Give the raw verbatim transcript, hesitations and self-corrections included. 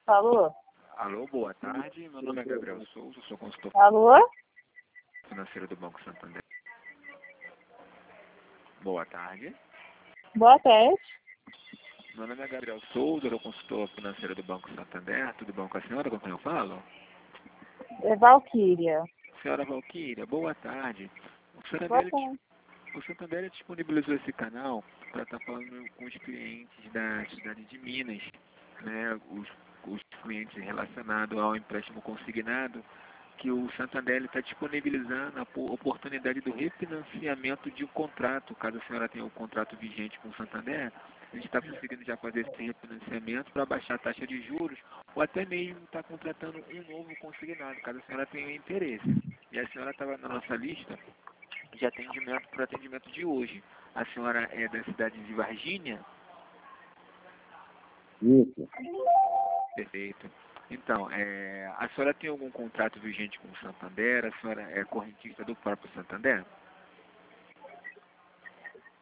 Alô? Alô, boa tarde. Meu nome é Gabriel Souza, sou consultor Alô? financeiro do Banco Santander. Boa tarde. Boa tarde. Meu nome é Gabriel Souza, sou consultor financeiro do Banco Santander. Tudo bom com a senhora? Com quem eu falo? É Valquíria. Senhora Valquíria, boa tarde. O Boa Santander, tarde. o Santander disponibilizou esse canal para estar falando com os clientes da cidade de Minas, né? Os, os clientes relacionados ao empréstimo consignado, que o Santander está disponibilizando a po- oportunidade do refinanciamento de um contrato. Caso a senhora tenha um contrato vigente com o Santander, a gente está conseguindo já fazer esse refinanciamento para baixar a taxa de juros ou até mesmo estar contratando um novo consignado, caso a senhora tenha interesse. E a senhora estava na nossa lista de atendimento para atendimento de hoje. A senhora é da cidade de Varginha? Isso. Perfeito. Então, é, a senhora tem algum contrato vigente com o Santander? A senhora é correntista do próprio Santander?